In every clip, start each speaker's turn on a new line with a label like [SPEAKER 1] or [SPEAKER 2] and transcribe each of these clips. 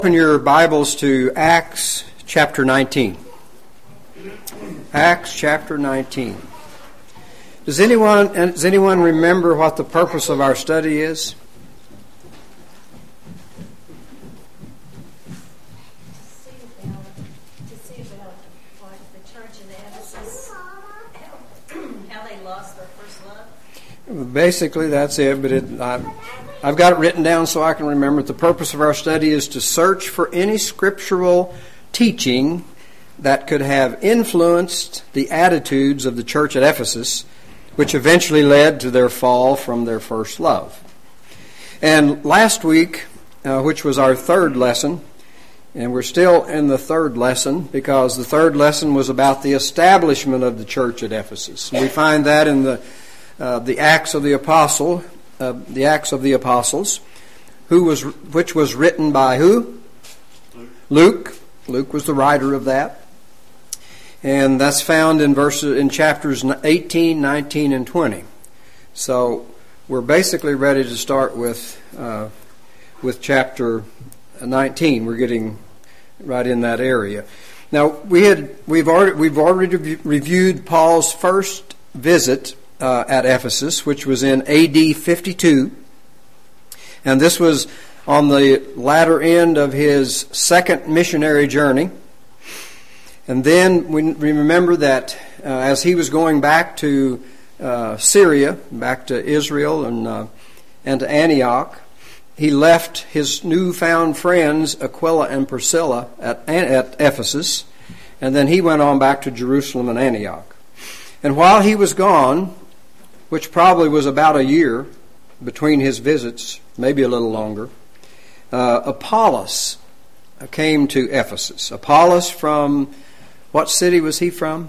[SPEAKER 1] Open your Bibles to Acts chapter 19. Acts chapter 19. Does anyone remember what the purpose of our study is?
[SPEAKER 2] To see about what the church in Ephesus, how they lost their first love.
[SPEAKER 1] Basically, that's it, but I've got it written down so I can remember it. The purpose of our study is to search for any scriptural teaching that could have influenced the attitudes of the church at Ephesus, which eventually led to their fall from their first love. And last week, which was our third lesson, and we're still in the third lesson because the third lesson was about the establishment of the church at Ephesus. And we find that in the Acts of the Apostle. The Acts of the Apostles, which was written by who? Luke. Luke was the writer of that. And that's found in chapters 18, 19, and 20. So we're basically ready to start with chapter 19. We're getting right in that area. Now we've already reviewed Paul's first visit at Ephesus, which was in AD 52. And this was on the latter end of his second missionary journey. And then we remember that as he was going back to Syria, back to Israel and to Antioch, he left his newfound friends Aquila and Priscilla at Ephesus, and then he went on back to Jerusalem and Antioch. And while he was gone, which probably was about a year between his visits, maybe a little longer, Apollos came to Ephesus. Apollos from, what city was he from?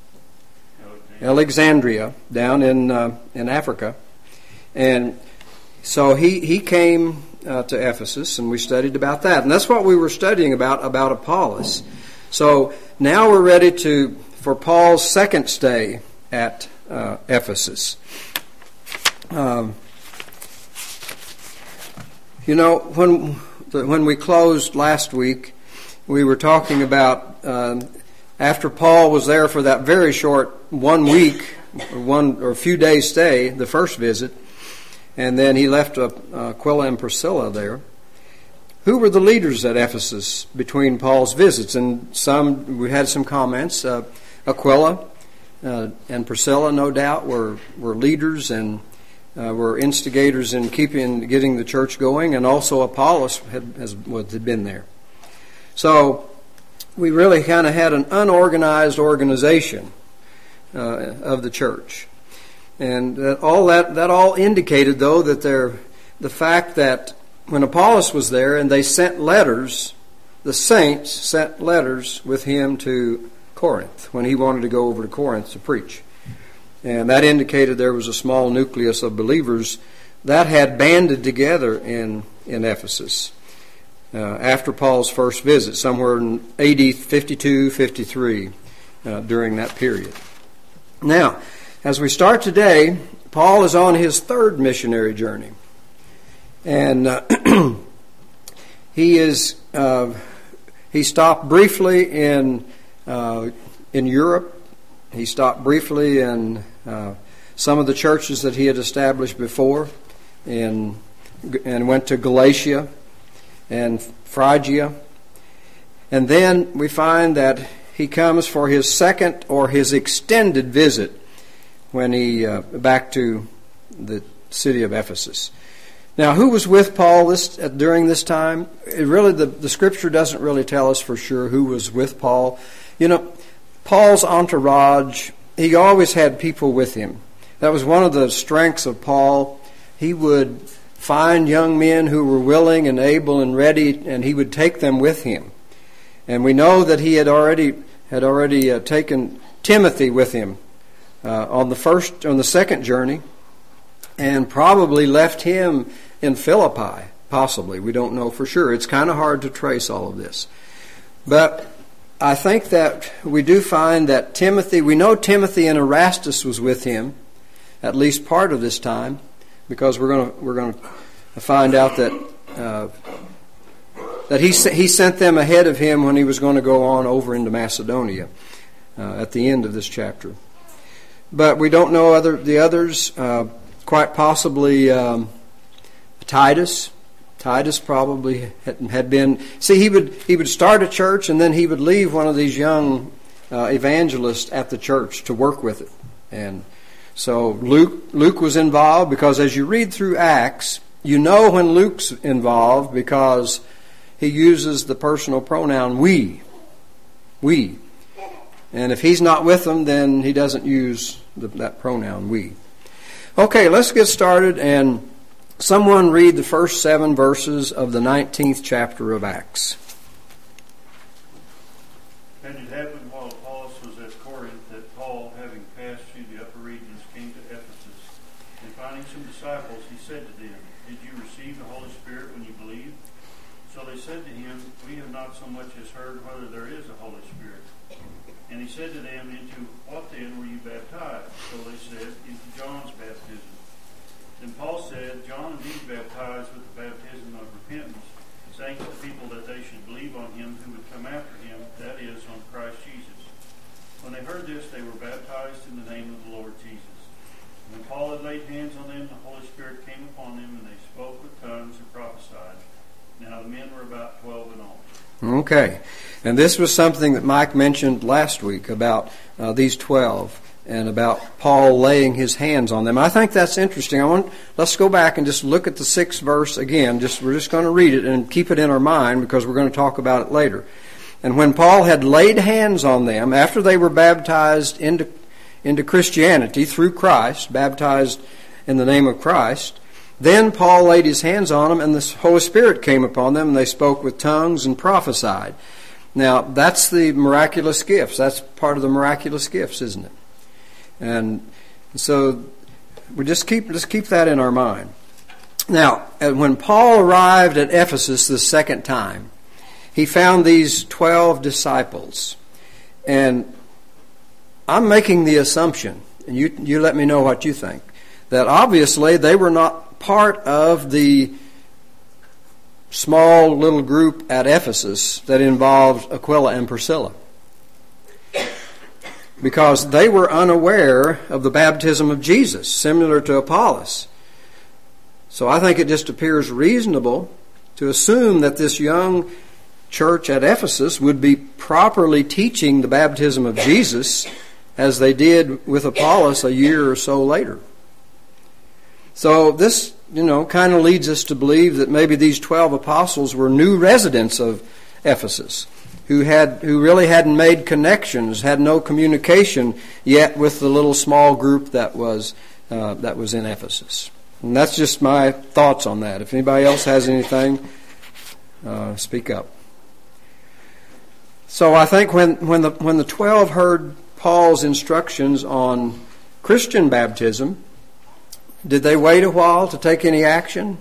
[SPEAKER 1] Alexandria, down in Africa. And so he came to Ephesus, and we studied about that. And that's what we were studying about Apollos. So now we're ready for Paul's second stay at Ephesus. When we closed last week, we were talking about after Paul was there for that very short 1 week or a few days stay, the first visit, and then he left Aquila and Priscilla there. Who were the leaders at Ephesus between Paul's visits? And we had some comments. Aquila and Priscilla, no doubt, were leaders and were instigators in getting the church going, and also Apollos had been there. So we really kind of had an unorganized organization of the church, and that all indicated, though, that the fact that when Apollos was there and they sent letters, the saints sent letters with him to Corinth when he wanted to go over to Corinth to preach. And that indicated there was a small nucleus of believers that had banded together in Ephesus after Paul's first visit, somewhere in AD 52, 53, during that period. Now, as we start today, Paul is on his third missionary journey. And he stopped briefly in Europe. He stopped briefly in some of the churches that he had established before, and went to Galatia and Phrygia. And then we find that he comes for his second or his extended visit when he back to the city of Ephesus. Now, who was with Paul during this time? The Scripture doesn't really tell us for sure who was with Paul. Paul's entourage, he always had people with him. That was one of the strengths of Paul. He would find young men who were willing and able and ready, and he would take them with him. And we know that he had already taken Timothy with him on the second journey, and probably left him in Philippi, possibly. We don't know for sure. It's kind of hard to trace all of this. But I think that we do find that we know Timothy and Erastus was with him at least part of this time, because we're going to find out that that he sent them ahead of him when he was going to go on over into Macedonia at the end of this chapter. But we don't know the others. Quite possibly Titus. Titus probably had been. See, he would start a church and then he would leave one of these young evangelists at the church to work with it. And so Luke was involved, because as you read through Acts, you know when Luke's involved because he uses the personal pronoun we. We. And if he's not with them, then he doesn't use that pronoun we. Okay, let's get started, and someone read the first 7 verses of the 19th chapter of Acts.
[SPEAKER 3] And it happened while Apollos was at Corinth that Paul, having passed through the upper regions, came to Ephesus. And finding some disciples, he said to them, "Did you receive the Holy Spirit when you believed?" So they said to him, "We have not so much as heard whether there is a Holy Spirit." And he said to them, "Into what then were you baptized?" So they said, "Into John's baptism." Then Paul said, "John indeed baptized with the baptism of repentance, saying to the people that they should believe on him who would come after him, that is, on Christ Jesus." When they heard this, they were baptized in the name of the Lord Jesus. And when Paul had laid hands on them, the Holy Spirit came upon them, and they spoke with tongues and prophesied. Now the men were about 12 in all.
[SPEAKER 1] Okay. And this was something that Mike mentioned last week about these 12 and about Paul laying his hands on them. I think that's interesting. Let's go back and just look at the 6th verse again. We're just going to read it and keep it in our mind because we're going to talk about it later. And when Paul had laid hands on them, after they were baptized into Christianity through Christ, baptized in the name of Christ, then Paul laid his hands on them, and the Holy Spirit came upon them, and they spoke with tongues and prophesied. Now, that's the miraculous gifts. That's part of the miraculous gifts, isn't it? And so we just keep that in our mind. Now, when Paul arrived at Ephesus the second time, he found these 12 disciples. And I'm making the assumption, and you let me know what you think, that obviously they were not part of the small little group at Ephesus that involved Aquila and Priscilla, because they were unaware of the baptism of Jesus, similar to Apollos. So I think it just appears reasonable to assume that this young church at Ephesus would be properly teaching the baptism of Jesus as they did with Apollos a year or so later. So this, kind of leads us to believe that maybe these 12 apostles were new residents of Ephesus who really hadn't made connections, had no communication yet with the little small group that was in Ephesus. And that's just my thoughts on that. If anybody else has anything, speak up. So I think when the 12 heard Paul's instructions on Christian baptism, did they wait a while to take any action?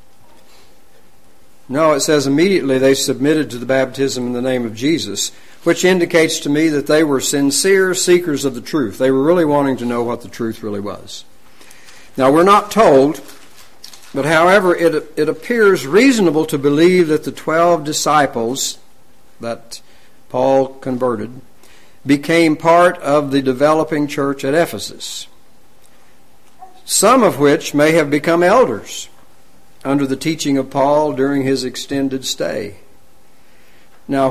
[SPEAKER 1] No, it says immediately they submitted to the baptism in the name of Jesus, which indicates to me that they were sincere seekers of the truth. They were really wanting to know what the truth really was. Now, we're not told, but however, it appears reasonable to believe that the 12 disciples that Paul converted became part of the developing church at Ephesus, some of which may have become elders under the teaching of Paul during his extended stay. Now,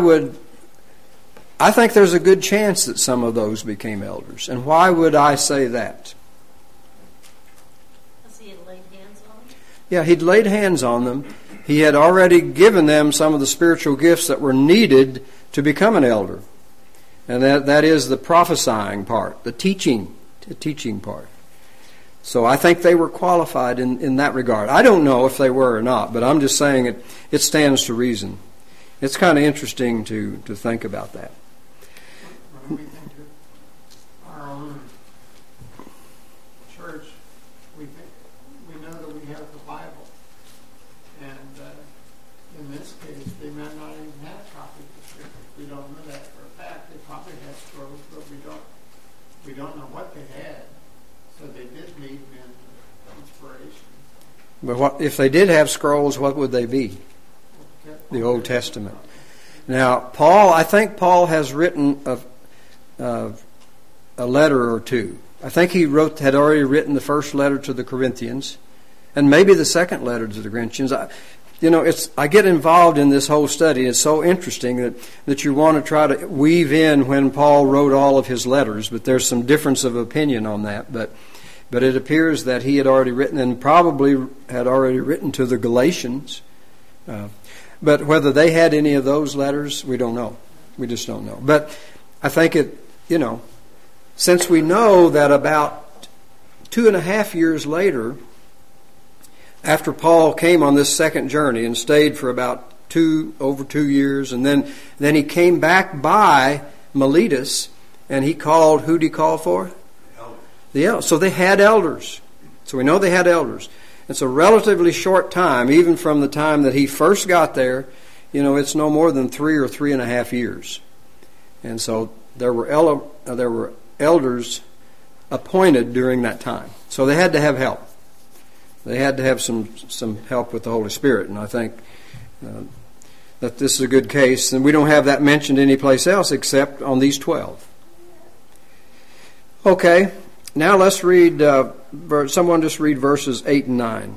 [SPEAKER 1] I think there's a good chance that some of those became elders. And why would I say that?
[SPEAKER 2] Because he had laid hands on them?
[SPEAKER 1] Yeah, he'd laid hands on them. He had already given them some of the spiritual gifts that were needed to become an elder. And that is the prophesying part, the teaching part. So I think they were qualified in that regard. I don't know if they were or not, but I'm just saying it stands to reason. It's kind of interesting to think about that.
[SPEAKER 4] When we think of our own church, we know that we have the Bible. And in this case, they may not even have copies of Scripture. We don't know that for a fact. They probably had scrolls, but we don't know what they had. So they did need inspiration.
[SPEAKER 1] But if they did have scrolls, what would they be? the Old Testament. Now, I think Paul has written a letter or two. I think he had already written the first letter to the Corinthians, and maybe the second letter to the Corinthians. I get involved in this whole study. It's so interesting that you want to try to weave in when Paul wrote all of his letters, but there's some difference of opinion on that. But it appears that he had already written, and probably had already written to the Galatians. But whether they had any of those letters, we don't know. We just don't know. But I think since we know that about 2.5 years later, after Paul came on this second journey and stayed for about over 2 years, and then he came back by Miletus, and he called, who did he call for? The elders. So they had elders. So we know they had elders. It's a relatively short time, even from the time that he first got there. It's no more than 3 or 3.5 years. And so there were elders appointed during that time. So they had to have help. They had to have some help with the Holy Spirit. And I think that this is a good case. And we don't have that mentioned anyplace else except on these 12. Okay. Now let's read, someone just read verses 8 and 9.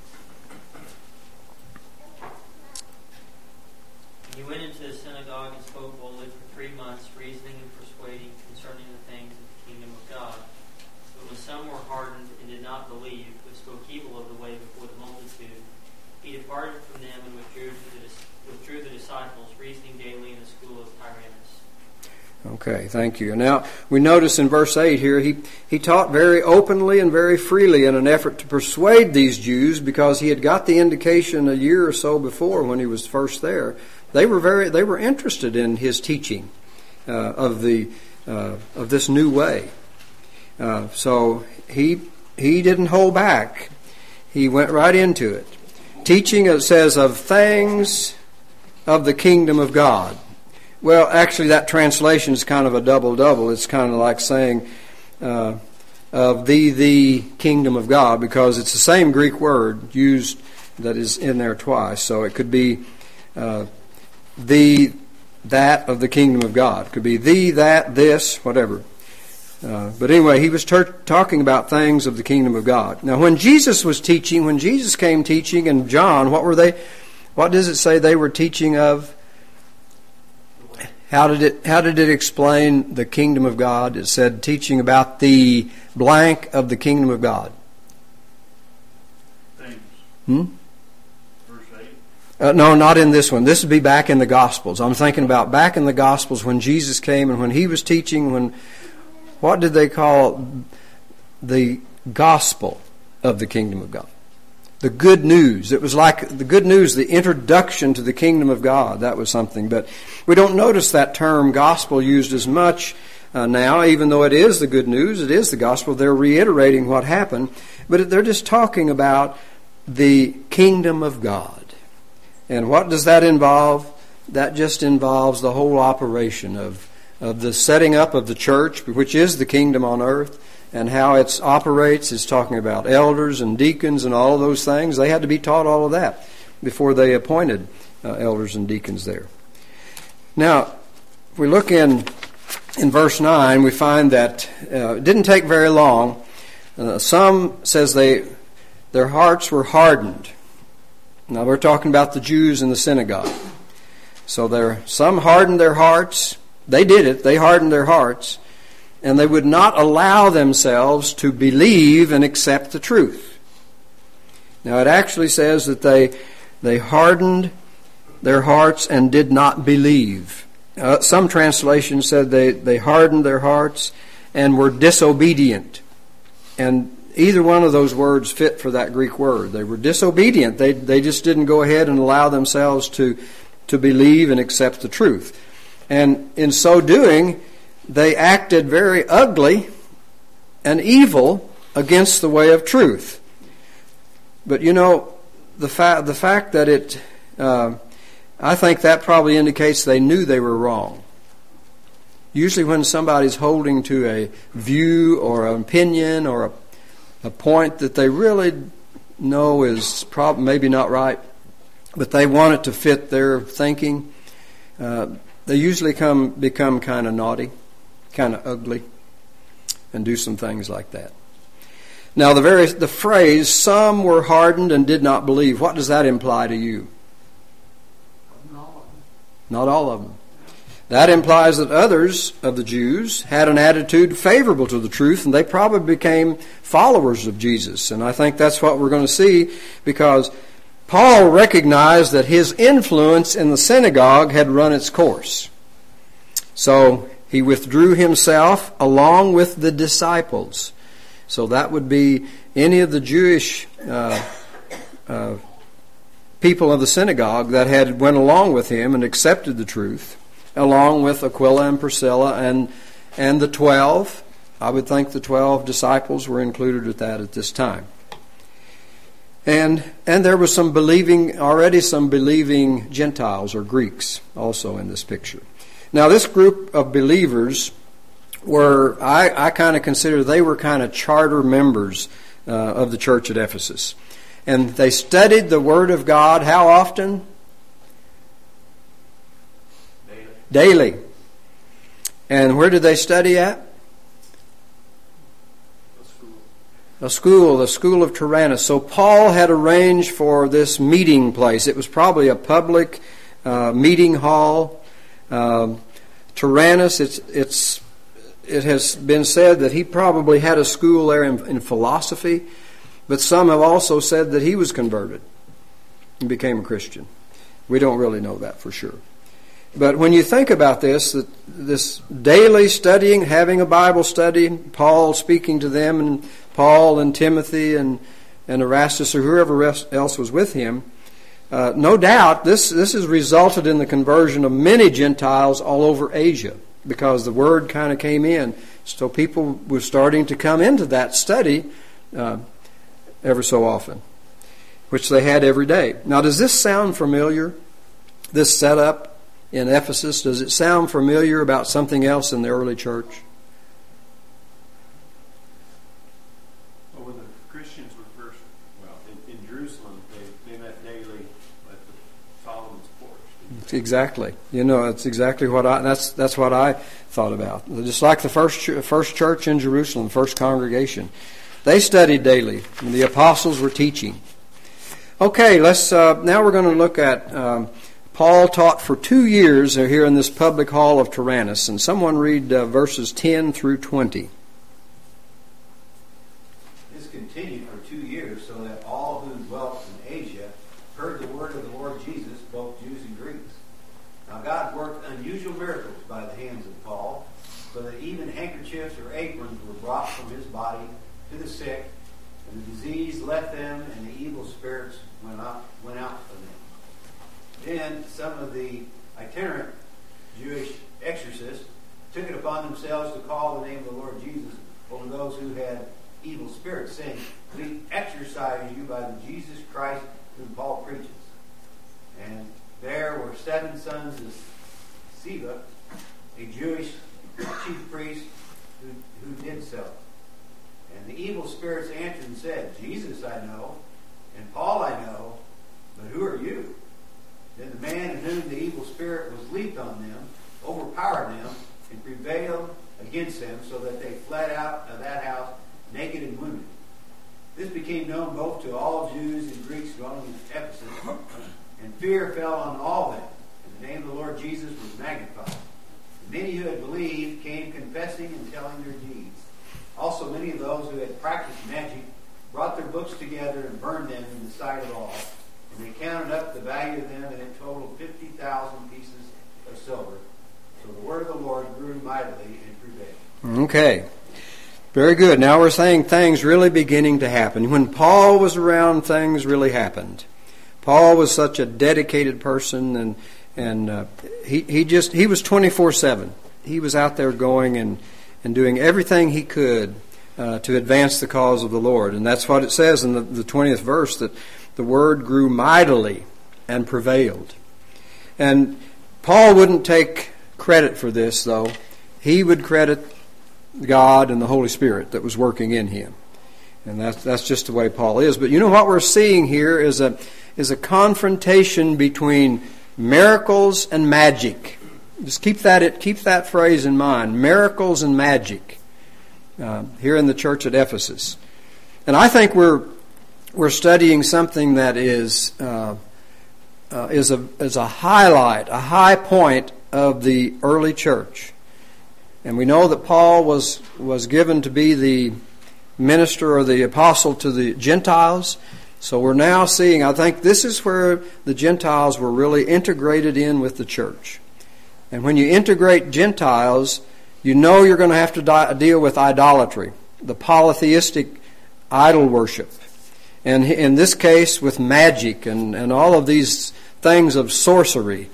[SPEAKER 5] He went into the synagogue and spoke boldly for 3 months, reasoning and persuading concerning the things of the kingdom of God. But when some were hardened and did not believe, but spoke evil of the way before the multitude, he departed from them and withdrew the disciples, reasoning daily in the school of Tyrannus.
[SPEAKER 1] Okay, thank you. Now, we notice in verse 8 here, he taught very openly and very freely in an effort to persuade these Jews, because he had got the indication a year or so before when he was first there. They were interested in his teaching of this new way. So he didn't hold back. He went right into it. Teaching, it says, of things of the kingdom of God. Well, actually, that translation is kind of a double-double. It's kind of like saying of the kingdom of God, because it's the same Greek word used that is in there twice. So it could be that of the kingdom of God. It could be that, this, whatever. But anyway, he was talking about things of the kingdom of God. Now, when Jesus came teaching in John, what were they? What does it say they were teaching of? How did it explain the kingdom of God? It said teaching about the blank of the kingdom of God.
[SPEAKER 3] Things. Verse 8?
[SPEAKER 1] No, not in this one. This would be back in the Gospels. I'm thinking about back in the Gospels when Jesus came and when he was teaching. What did they call the gospel of the kingdom of God? The good news. It was like the good news, the introduction to the kingdom of God. That was something. But we don't notice that term gospel used as much now, even though it is the good news, it is the gospel. They're reiterating what happened. But they're just talking about the kingdom of God. And what does that involve? That just involves the whole operation of the setting up of the church, which is the kingdom on earth. And how it operates is talking about elders and deacons and all of those things. They had to be taught all of that before they appointed elders and deacons there. Now, if we look in verse 9, we find that it didn't take very long. Some says their hearts were hardened. Now, we're talking about the Jews in the synagogue. So some hardened their hearts. They did it. They hardened their hearts. And they would not allow themselves to believe and accept the truth. Now it actually says that they hardened their hearts and did not believe. Some translations said they hardened their hearts and were disobedient. And either one of those words fit for that Greek word. They were disobedient. They just didn't go ahead and allow themselves to believe and accept the truth. And in so doing, they acted very ugly and evil against the way of truth. But the fact that I think that probably indicates they knew they were wrong. Usually when somebody's holding to a view or an opinion or a point that they really know is maybe not right, but they want it to fit their thinking. They usually become kind of naughty, kind of ugly, and do some things like that. Now, the phrase, some were hardened and did not believe, what does that imply to you? Not all of them. That implies that others of the Jews had an attitude favorable to the truth, and they probably became followers of Jesus. And I think that's what we're going to see, because Paul recognized that his influence in the synagogue had run its course. So he withdrew himself along with the disciples. So that would be any of the Jewish people of the synagogue that had went along with him and accepted the truth, along with Aquila and Priscilla and the 12. I would think the 12 disciples were included with that at this time. And there was some believing Gentiles or Greeks also in this picture. Now, this group of believers were, I kind of consider they were kind of charter members of the church at Ephesus. And they studied the Word of God how often? Daily. And where did they study at? The school of Tyrannus. So Paul had arranged for this meeting place. It was probably a public meeting hall. Tyrannus, it has been said that he probably had a school there in philosophy, but some have also said that he was converted and became a Christian. We don't really know that for sure. But when you think about this daily studying, having a Bible study, Paul speaking to them, and Paul and Timothy and Erastus or whoever else was with him, no doubt this has resulted in the conversion of many Gentiles all over Asia, because the word kind of came in. So people were starting to come into that study ever so often, which they had every day. Now, does this sound familiar, this setup in Ephesus? Does it sound familiar about something else in the early church?
[SPEAKER 6] Well, when the Christians were first, in Jerusalem, they met daily at the Solomon's porch.
[SPEAKER 1] Exactly. It's exactly what that's what I thought about. Just like the first church in Jerusalem, first congregation, they studied daily. And the apostles were teaching. Okay, let's. Now we're going to look at. Paul taught for 2 years here in this public hall of Tyrannus, and someone read verses 10 through 20.
[SPEAKER 7] This continued for 2 years, so that all who dwelt in Asia heard the word of the Lord Jesus, both Jews and Greeks. Now God worked unusual miracles by the hands of Paul, so that even handkerchiefs or aprons were brought from his body to the sick, and the disease left them, and the evil spirits went out from them. Then some of the itinerant Jewish exorcists took it upon themselves to call the name of the Lord Jesus over those who had evil spirits, saying, "We exorcise you by the Jesus Christ whom Paul preaches." And there were 7 sons of Sceva, a Jewish chief priest, who did so. And the evil spirits answered and said, "Jesus I know, and Paul I know, but who are you?" Then the man in whom the evil spirit was leaped on them, overpowered them, and prevailed against them, so that they fled out of that house naked and wounded. This became known both to all Jews and Greeks dwelling in Ephesus, and fear fell on all them, and the name of the Lord Jesus was magnified. And many who had believed came confessing and telling their deeds. Also many of those who had practiced magic brought their books together and burned them in the sight of all. And they counted up the value of them, and it totaled 50,000 pieces of silver. So the word of the Lord grew mightily and prevailed. Okay.
[SPEAKER 1] Very good. Now we're saying things really beginning to happen. When Paul was around, things really happened. Paul was such a dedicated person, and he was 24/7. He was out there going and doing everything he could to advance the cause of the Lord. And that's what it says in the 20th verse, that the word grew mightily and prevailed. And Paul wouldn't take credit for this, though. He would credit God and the Holy Spirit that was working in him. And that's just the way Paul is. But you know what we're seeing here is a confrontation between miracles and magic. Just keep that phrase in mind: miracles and magic. Here in the church at Ephesus, and I think we're studying something that is a highlight, a high point of the early church. And we know that Paul was given to be the minister or the apostle to the Gentiles. So we're now seeing, I think this is where the Gentiles were really integrated in with the church. And when you integrate Gentiles, you know you're going to have to deal with idolatry, the polytheistic idol worship. And in this case, with magic and all of these things of sorcery,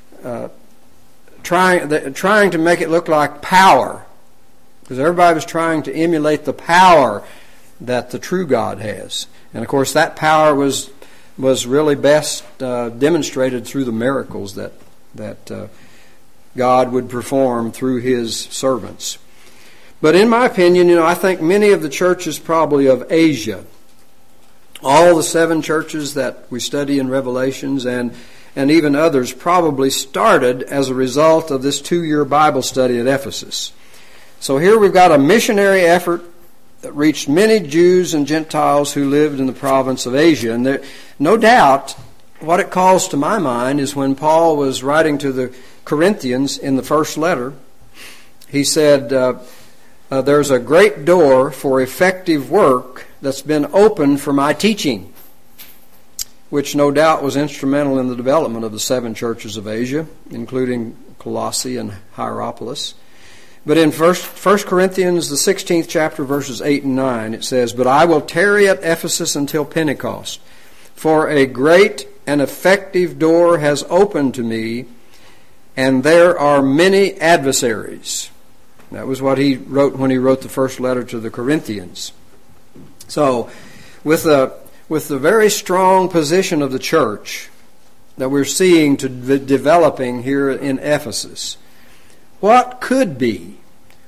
[SPEAKER 1] trying to make it look like power, because everybody was trying to emulate the power that the true God has. And of course, that power was really best demonstrated through the miracles that God would perform through His servants. But in my opinion, I think many of the churches probably of Asia, all the 7 churches that we study in Revelations and even others, probably started as a result of this 2-year Bible study at Ephesus. So here we've got a missionary effort that reached many Jews and Gentiles who lived in the province of Asia. And there, no doubt, what it calls to my mind is when Paul was writing to the Corinthians in the first letter, he said, there's a great door for effective work that's been opened for my teaching, which no doubt was instrumental in the development of the 7 churches of Asia, including Colossae and Hierapolis. But in 1 Corinthians, the 16th chapter, verses 8 and 9, it says, "But I will tarry at Ephesus until Pentecost, for a great and effective door has opened to me, and there are many adversaries." That was what he wrote when he wrote the first letter to the Corinthians. So, with the very strong position of the church that we're seeing developing here in Ephesus, what could be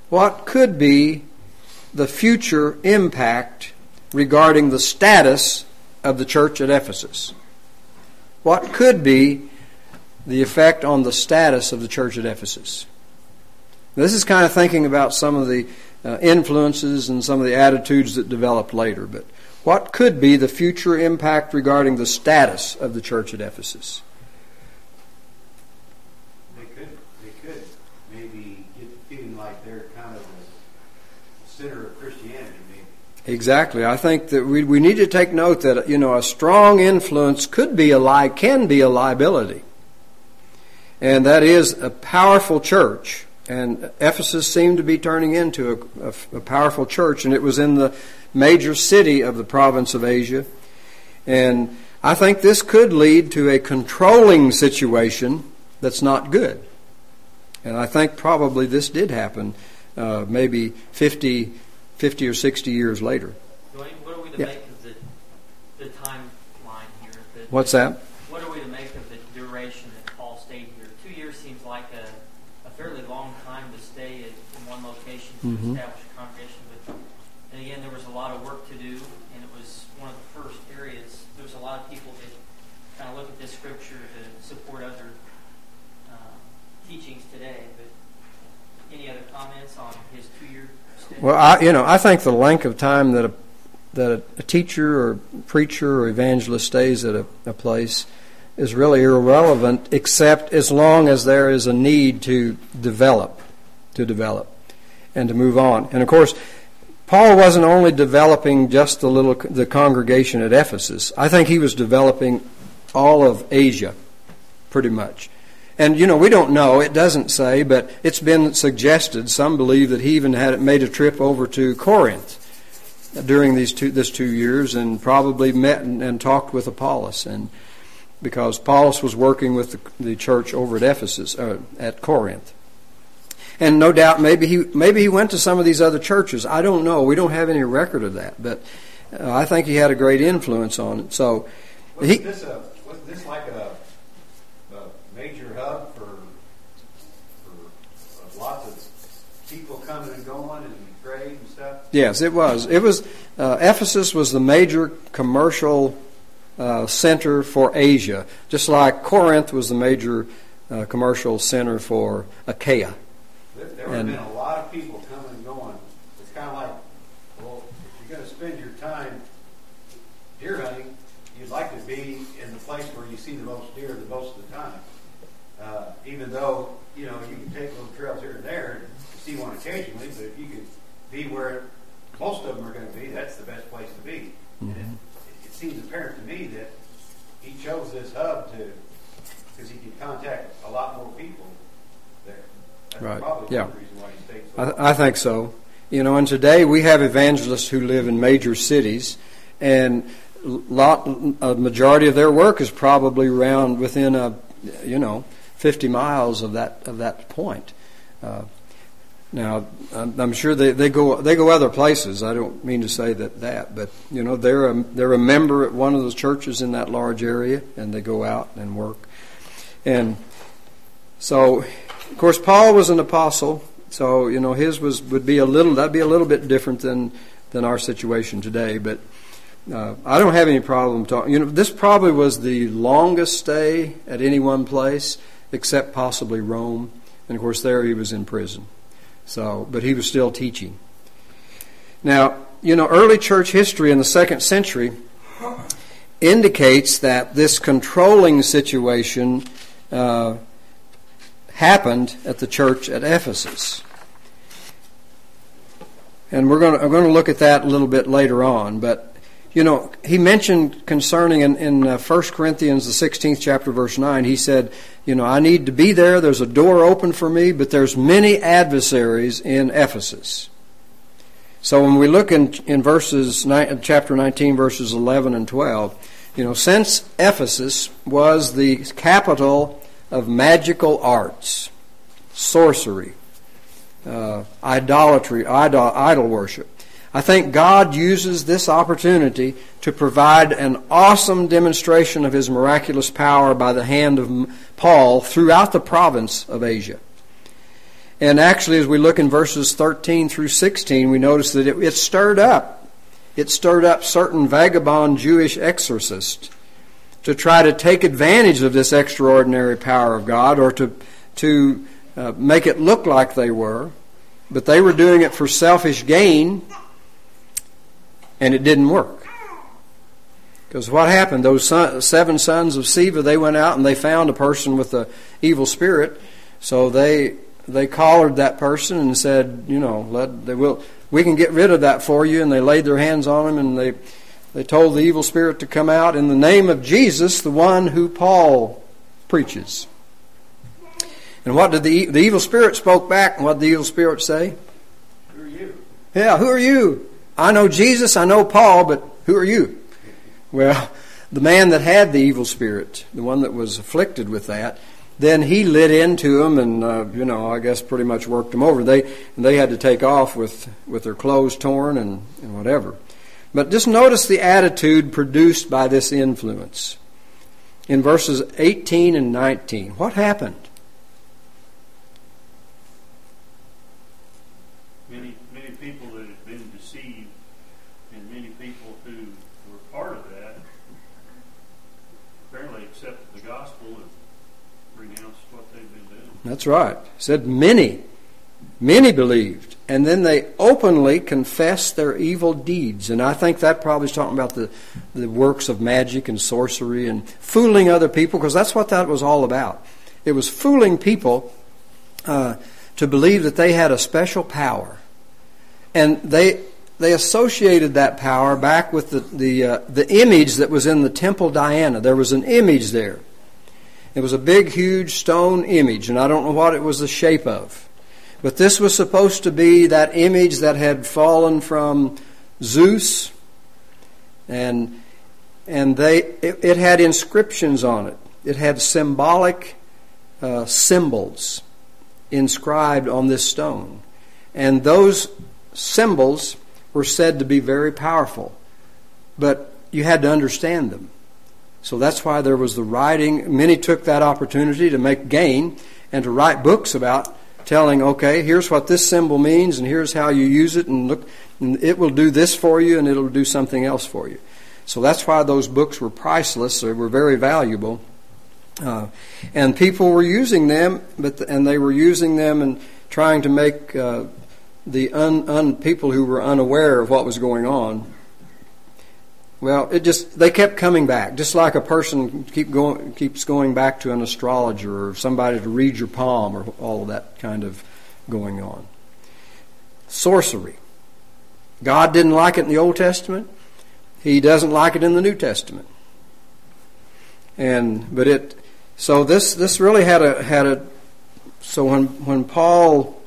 [SPEAKER 1] the future impact regarding the status of the church at Ephesus? What could be the effect on the status of the church at Ephesus? This is kind of thinking about some of the influences and some of the attitudes that developed later. But what could be the future impact regarding the status of the church at Ephesus?
[SPEAKER 7] They could maybe get the feeling like they're kind of the center of Christianity, maybe.
[SPEAKER 1] Exactly. I think that we need to take note that a strong influence can be a liability, and that is a powerful church. And Ephesus seemed to be turning into a powerful church, and it was in the major city of the province of Asia. And I think this could lead to a controlling situation that's not good. And I think probably this did happen maybe 50 or 60 years later.
[SPEAKER 5] What are we to make of the timeline here?
[SPEAKER 1] What's that?
[SPEAKER 5] What are we to make of the duration that Paul stayed here? 2 years seems like a fairly long time to stay in one location to establish a congregation. But and again, there was a lot of work to do, and it was one of the first areas. There was a lot of people that kind of look at this scripture to support other teachings today. But any other comments on his 2-year stay?
[SPEAKER 1] Well, I think the length of time that a teacher or preacher or evangelist stays at a place is really irrelevant, except as long as there is a need to develop, and to move on. And of course, Paul wasn't only developing just the congregation at Ephesus. I think he was developing all of Asia, pretty much. And we don't know; it doesn't say, but it's been suggested. Some believe that he even had made a trip over to Corinth during this 2 years, and probably met and talked with Apollos, and because Apollos was working with the church over at Ephesus, at Corinth. And no doubt maybe he went to some of these other churches. I don't know. We don't have any record of that. But I think he had a great influence on it. So
[SPEAKER 7] wasn't this like a major hub for lots of people coming and going and trade and stuff?
[SPEAKER 1] Yes, it was. Ephesus was the major commercial center for Asia, just like Corinth was the major commercial center for Achaia.
[SPEAKER 7] There have been a lot of people coming and going. It's kind of like, well, if you're going to spend your time deer hunting, you'd like to be in the place where you see the most deer the most of the time. Even though, you can take little trails here and there and see one occasionally, but if you could be where most of them are going to be, that's the best place to be. Mm-hmm. And it seems apparent to me that he chose this hub because he could contact a lot more people there. That's
[SPEAKER 1] right.
[SPEAKER 7] Probably
[SPEAKER 1] yeah.
[SPEAKER 7] the reason why he stayed so long.
[SPEAKER 1] I think so. And today we have evangelists who live in major cities, and a majority of their work is probably around within 50 miles of that point. Now, I'm sure they go other places. I don't mean to say that, but they're a member at one of those churches in that large area, and they go out and work. And so, of course, Paul was an apostle, so his would be a little bit different than our situation today. But I don't have any problem talking. This probably was the longest stay at any one place, except possibly Rome. And of course, there he was in prison. But he was still teaching. Now, early church history in the 2nd century indicates that this controlling situation happened at the church at Ephesus. And I'm going to look at that a little bit later on. But, he mentioned concerning in 1 Corinthians, the 16th chapter, verse 9, he said, I need to be there. There's a door open for me, but there's many adversaries in Ephesus. So when we look in chapter 19, verses 11 and 12, since Ephesus was the capital of magical arts, sorcery, idolatry, idol worship, I think God uses this opportunity to provide an awesome demonstration of His miraculous power by the hand of Paul throughout the province of Asia. And actually, as we look in verses 13 through 16, we notice that it stirred up. It stirred up certain vagabond Jewish exorcists to try to take advantage of this extraordinary power of God, or to make it look like they were. But they were doing it for selfish gain, and it didn't work. Because what happened? Those 7 sons of Sceva, they went out and they found a person with an evil spirit. So they collared that person and said, we can get rid of that for you. And they laid their hands on him, and they told the evil spirit to come out in the name of Jesus, the one who Paul preaches. And what did the evil spirit spoke back? And what did the evil spirit say?
[SPEAKER 7] Who are you?
[SPEAKER 1] Yeah, who are you? I know Jesus, I know Paul, but who are you? Well, the man that had the evil spirit, the one that was afflicted with that, then he lit into him and, I guess pretty much worked him over. They had to take off with their clothes torn and whatever. But just notice the attitude produced by this influence. In verses 18 and 19, what happened?
[SPEAKER 3] Many people that had been deceived, and many people who were part of that apparently accepted the gospel and renounced what they'd been doing.
[SPEAKER 1] That's right. It said many believed, and then they openly confessed their evil deeds. And I think that probably is talking about the works of magic and sorcery and fooling other people, because that's what that was all about. It was fooling people to believe that they had a special power. And they associated that power back with the image that was in the Temple Diana. There was an image there. It was a big, huge stone image, and I don't know what it was the shape of. But this was supposed to be that image that had fallen from Zeus, and it had inscriptions on it. It had symbolic symbols inscribed on this stone. And those symbols were said to be very powerful, but you had to understand them. So that's why there was the writing. Many took that opportunity to make gain and to write books about telling, okay, here's what this symbol means, and here's how you use it, and look, and it will do this for you, and it'll do something else for you. So that's why those books were priceless. They were very valuable. And people were using them, and they were using them and trying to make the people who were unaware of what was going on. Well, they kept coming back, just like a person keeps going back to an astrologer or somebody to read your palm or all of that kind of going on. Sorcery. God didn't like it in the Old Testament. He doesn't like it in the New Testament. So this really had a. So when Paul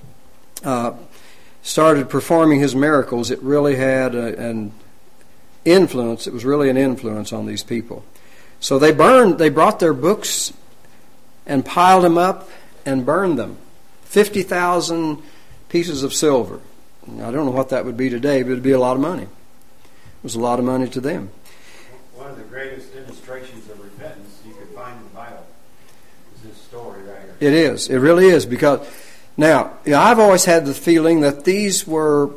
[SPEAKER 1] started performing his miracles, it really had an influence. It was really an influence on these people. So they brought their books and piled them up and burned them. 50,000 pieces of silver. I don't know what that would be today, but it'd be a lot of money. It was a lot of money to them.
[SPEAKER 7] One of the greatest illustrations of repentance you could find in the Bible is this story right here.
[SPEAKER 1] It is. It really is, because now I've always had the feeling that these were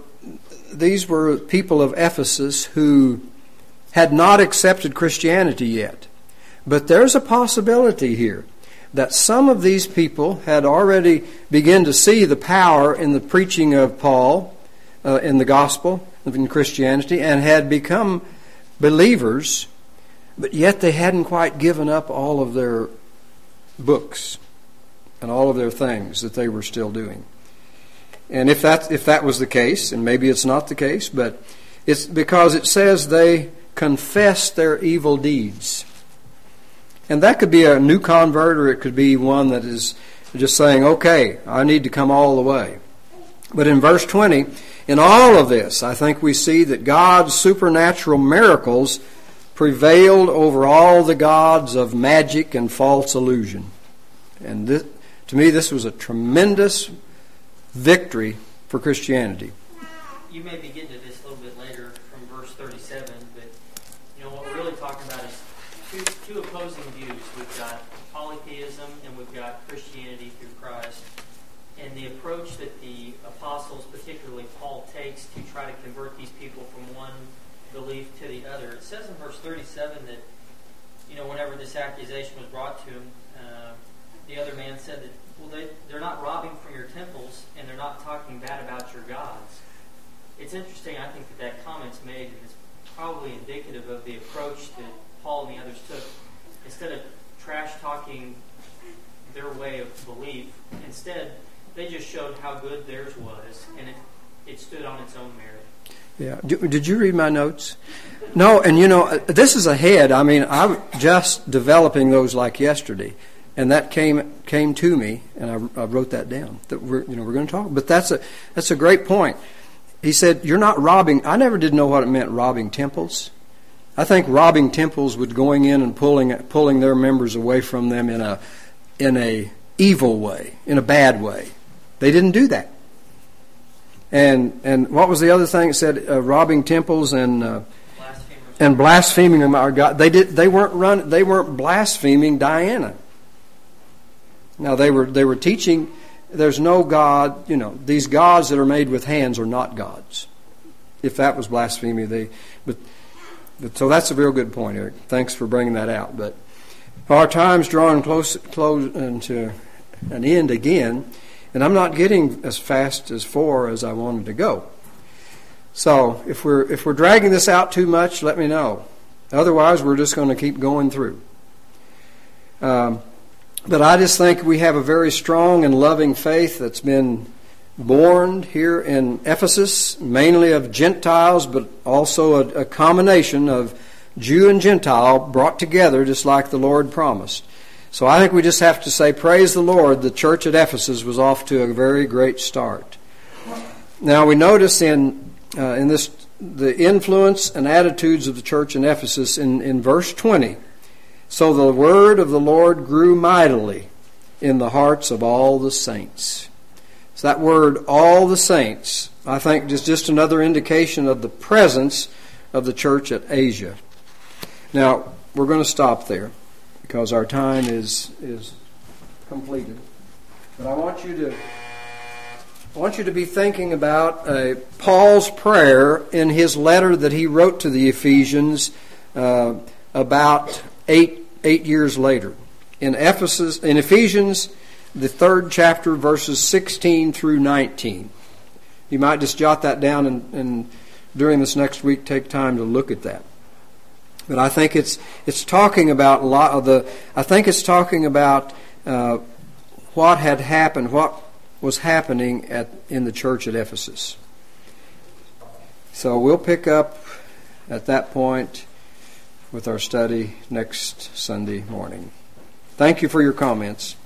[SPEAKER 1] people of Ephesus who had not accepted Christianity yet. But there's a possibility here that some of these people had already begun to see the power in the preaching of Paul in the gospel, in Christianity, and had become believers, but yet they hadn't quite given up all of their books and all of their things that they were still doing. And if that was the case, and maybe it's not the case, but it's because it says they confessed their evil deeds. And that could be a new convert, or it could be one that is just saying, okay, I need to come all the way. But in verse 20, in all of this, I think we see that God's supernatural miracles prevailed over all the gods of magic and false illusion. And this, to me, this was a tremendous victory for Christianity.
[SPEAKER 5] You may be getting to this a little bit later from verse 37, but what we're really talking about is two opposing views. We've got polytheism and we've got Christianity through Christ. And the approach that the apostles, particularly Paul, takes to try to convert these people from one belief to the other. It says in verse 37 that, whenever this accusation was brought to him, the other man said that, they're not robbing from your temples, and they're not talking bad about your gods. It's interesting, I think, that comment's made, and it's probably indicative of the approach that Paul and the others took. Instead of trash-talking their way of belief, instead, they just showed how good theirs was, and it stood on its own merit.
[SPEAKER 1] Yeah. Did you read my notes? No, and this is ahead. I mean, I'm just developing those like yesterday. And that came to me, and I wrote that down. That we're going to talk. But that's a great point. He said, "You're not robbing." I never did know what it meant, robbing temples. I think robbing temples would going in and pulling their members away from them in a evil way, in a bad way. They didn't do that. And what was the other thing? It said robbing temples and blaspheming our God. They weren't blaspheming Diana. Now they were teaching there's no God, these gods that are made with hands are not gods. If that was blasphemy, so that's a real good point, Eric. Thanks for bringing that out. But our time's drawing close to an end again, and I'm not getting as fast as 4 as I wanted to go. So if we're dragging this out too much, let me know. Otherwise, we're just going to keep going through. But I just think we have a very strong and loving faith that's been born here in Ephesus, mainly of Gentiles, but also a combination of Jew and Gentile brought together just like the Lord promised. So I think we just have to say, praise the Lord, the church at Ephesus was off to a very great start. Now we notice in this the influence and attitudes of the church in Ephesus in verse 20. So the word of the Lord grew mightily in the hearts of all the saints. So that word, all the saints, I think is just another indication of the presence of the church at Asia. Now, we're going to stop there because our time is completed. But I want you to I want you to be thinking about Paul's prayer in his letter that he wrote to the Ephesians about eight years later. In Ephesians, the 3rd chapter, verses 16 through 19. You might just jot that down and during this next week take time to look at that. But I think it's talking about a lot of the. I think it's talking about what had happened, what was happening in the church at Ephesus. So we'll pick up at that point with our study next Sunday morning. Thank you for your comments.